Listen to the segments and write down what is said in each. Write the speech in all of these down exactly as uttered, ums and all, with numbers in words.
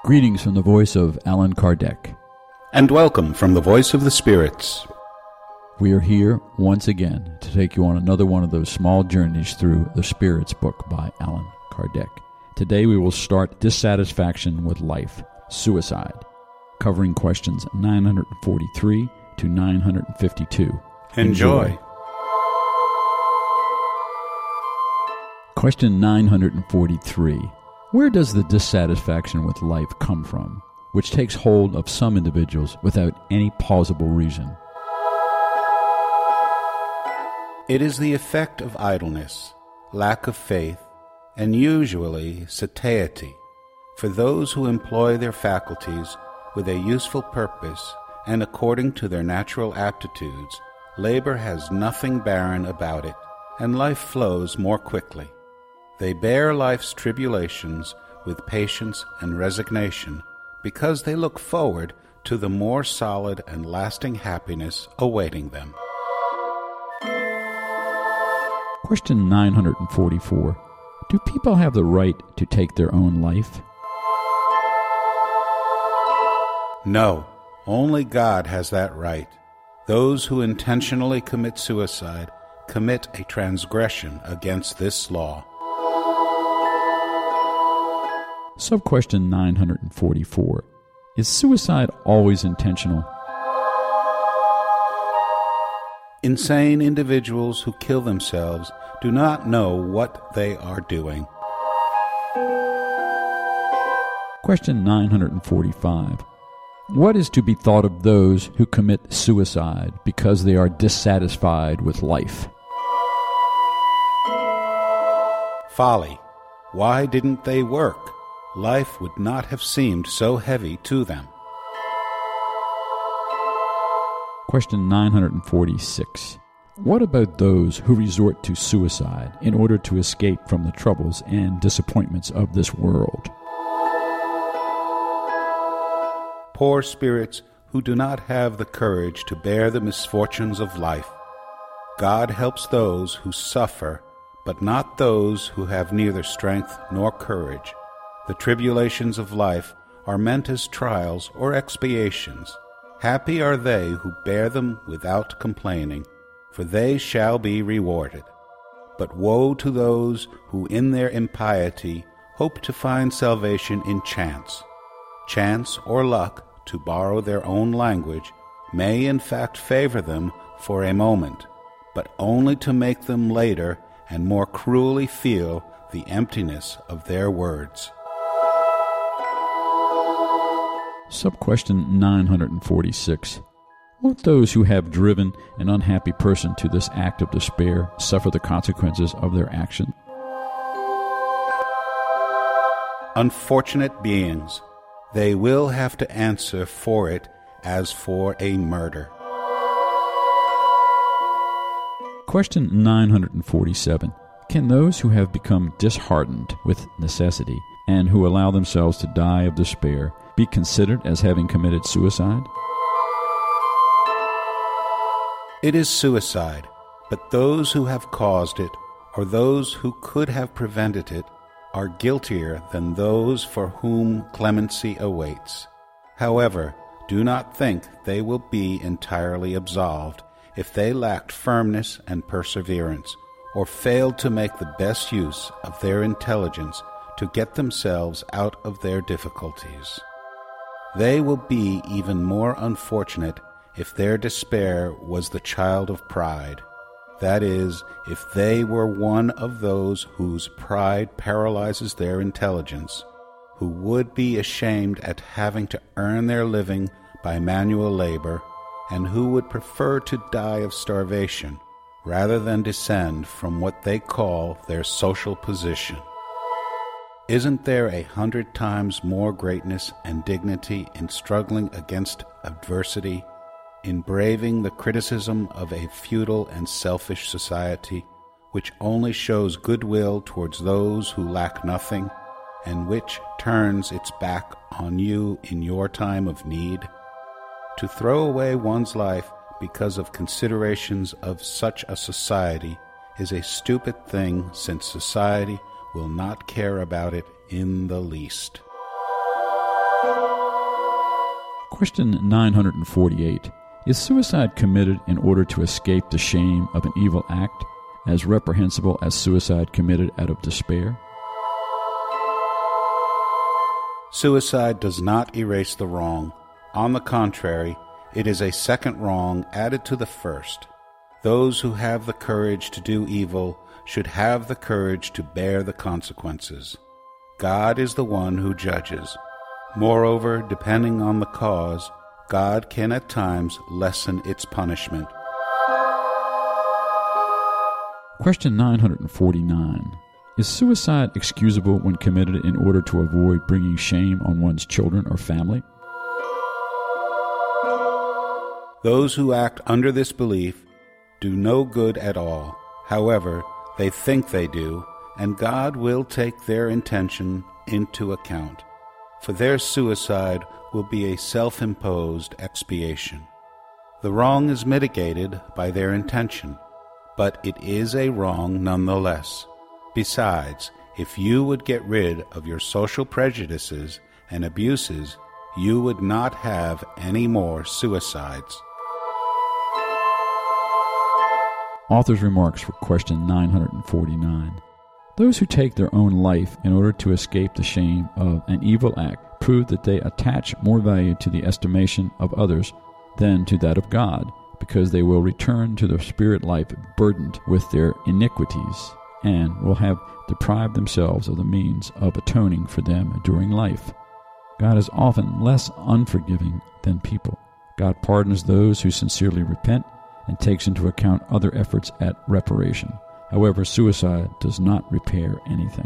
Greetings from the voice of Allan Kardec. And welcome from the voice of the spirits. We are here once again to take you on another one of those small journeys through the Spirits book by Allan Kardec. Today we will start Dissatisfaction with Life, Suicide, covering questions nine forty-three to nine fifty-two. Enjoy. Enjoy. Question nine forty-three. Where does the dissatisfaction with life come from, which takes hold of some individuals without any plausible reason? It is the effect of idleness, lack of faith, and usually satiety. For those who employ their faculties with a useful purpose and according to their natural aptitudes, labor has nothing barren about it, and life flows more quickly. They bear life's tribulations with patience and resignation because they look forward to the more solid and lasting happiness awaiting them. Question nine forty-four. Do people have the right to take their own life? No, only God has that right. Those who intentionally commit suicide commit a transgression against this law. Sub-question nine forty-four. Is suicide always intentional? Insane individuals who kill themselves do not know what they are doing. Question nine forty-five. What is to be thought of those who commit suicide because they are dissatisfied with life? Folly. Why didn't they work? Life would not have seemed so heavy to them. Question nine forty-six. What about those who resort to suicide in order to escape from the troubles and disappointments of this world? Poor spirits who do not have the courage to bear the misfortunes of life. God helps those who suffer, but not those who have neither strength nor courage. The tribulations of life are meant as trials or expiations. Happy are they who bear them without complaining, for they shall be rewarded. But woe to those who in their impiety hope to find salvation in chance. Chance or luck, to borrow their own language, may in fact favor them for a moment, but only to make them later and more cruelly feel the emptiness of their words. Sub-question nine forty-six. Won't those who have driven an unhappy person to this act of despair suffer the consequences of their action? Unfortunate beings, they will have to answer for it as for a murder. Question nine forty-seven. Can those who have become disheartened with necessity and who allow themselves to die of despair be considered as having committed suicide? It is suicide, but those who have caused it, or those who could have prevented it, are guiltier than those for whom clemency awaits. However, do not think they will be entirely absolved if they lacked firmness and perseverance, or failed to make the best use of their intelligence to get themselves out of their difficulties. They will be even more unfortunate if their despair was the child of pride. That is, if they were one of those whose pride paralyzes their intelligence, who would be ashamed at having to earn their living by manual labor, and who would prefer to die of starvation rather than descend from what they call their social position. Isn't there a hundred times more greatness and dignity in struggling against adversity, in braving the criticism of a feudal and selfish society, which only shows goodwill towards those who lack nothing, and which turns its back on you in your time of need? To throw away one's life because of considerations of such a society is a stupid thing, since society will not care about it in the least. Question nine hundred forty-eight. Is suicide committed in order to escape the shame of an evil act, as reprehensible as suicide committed out of despair? Suicide does not erase the wrong. On the contrary, it is a second wrong added to the first. Those who have the courage to do evil should have the courage to bear the consequences. God is the one who judges. Moreover, depending on the cause, God can at times lessen its punishment. Question nine hundred forty-nine. Is suicide excusable when committed in order to avoid bringing shame on one's children or family? Those who act under this belief do no good at all. However, they think they do, and God will take their intention into account. For their suicide will be a self-imposed expiation. The wrong is mitigated by their intention, but it is a wrong nonetheless. Besides, if you would get rid of your social prejudices and abuses, you would not have any more suicides. Author's remarks for question nine hundred forty-nine. Those who take their own life in order to escape the shame of an evil act prove that they attach more value to the estimation of others than to that of God, because they will return to their spirit life burdened with their iniquities, and will have deprived themselves of the means of atoning for them during life. God is often less unforgiving than people. God pardons those who sincerely repent and takes into account other efforts at reparation. However, suicide does not repair anything.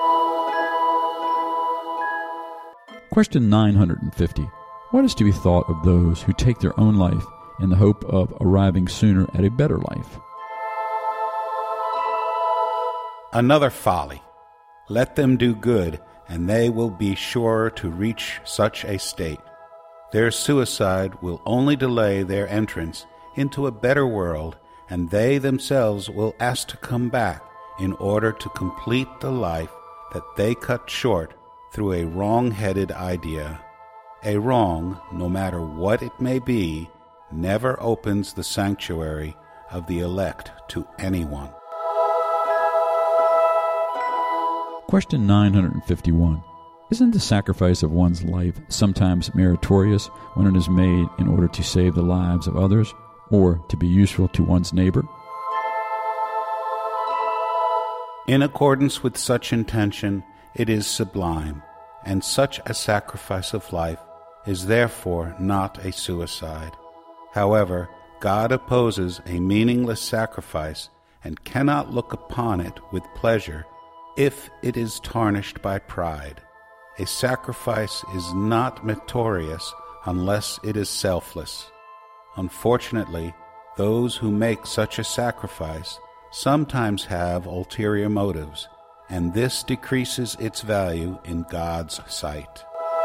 Question nine hundred fifty. What is to be thought of those who take their own life in the hope of arriving sooner at a better life? Another folly. Let them do good, and they will be sure to reach such a state. Their suicide will only delay their entrance into a better world, and they themselves will ask to come back in order to complete the life that they cut short through a wrong-headed idea. A wrong, no matter what it may be, never opens the sanctuary of the elect to anyone. Question nine hundred fifty-one. Isn't the sacrifice of one's life sometimes meritorious when it is made in order to save the lives of others, or to be useful to one's neighbor? In accordance with such intention, it is sublime, and such a sacrifice of life is therefore not a suicide. However, God opposes a meaningless sacrifice and cannot look upon it with pleasure if it is tarnished by pride. A sacrifice is not meritorious unless it is selfless. Unfortunately, those who make such a sacrifice sometimes have ulterior motives, and this decreases its value in God's sight.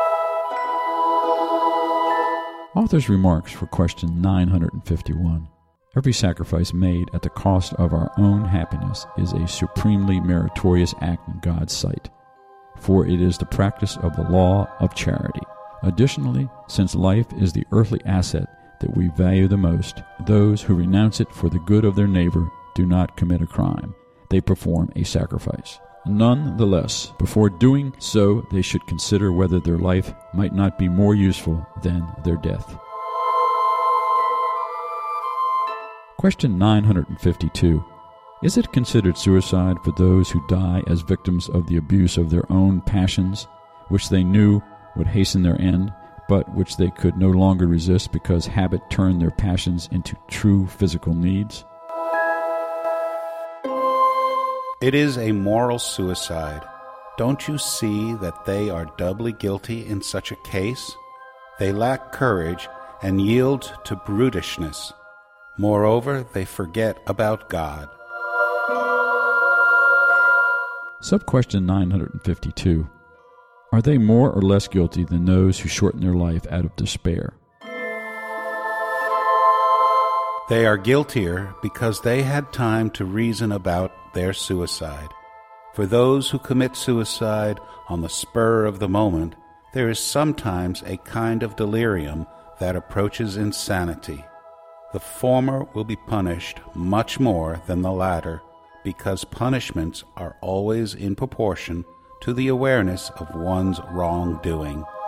Author's remarks for question nine hundred fifty-one. Every sacrifice made at the cost of our own happiness is a supremely meritorious act in God's sight, for it is the practice of the law of charity. Additionally, since life is the earthly asset that we value the most, those who renounce it for the good of their neighbor do not commit a crime. They perform a sacrifice. Nonetheless, before doing so, they should consider whether their life might not be more useful than their death. Question nine hundred fifty-two. Is it considered suicide for those who die as victims of the abuse of their own passions, which they knew would hasten their end, but which they could no longer resist because habit turned their passions into true physical needs? It is a moral suicide. Don't you see that they are doubly guilty in such a case? They lack courage and yield to brutishness. Moreover, they forget about God. Sub-question nine hundred fifty-two. Are they more or less guilty than those who shorten their life out of despair? They are guiltier because they had time to reason about their suicide. For those who commit suicide on the spur of the moment, there is sometimes a kind of delirium that approaches insanity. The former will be punished much more than the latter, because punishments are always in proportion to the awareness of one's wrongdoing.